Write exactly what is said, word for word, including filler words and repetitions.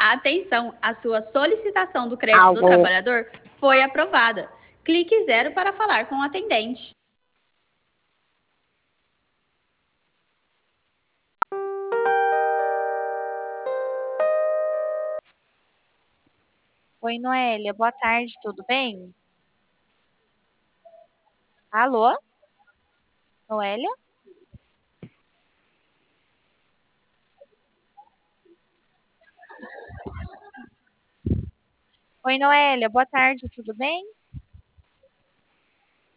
Atenção, a sua solicitação do crédito do Alô? trabalhador foi aprovada. Clique zero para falar com o atendente. Oi, Noélia, boa tarde, tudo bem? Alô? Noélia? Oi, Noélia, boa tarde, tudo bem?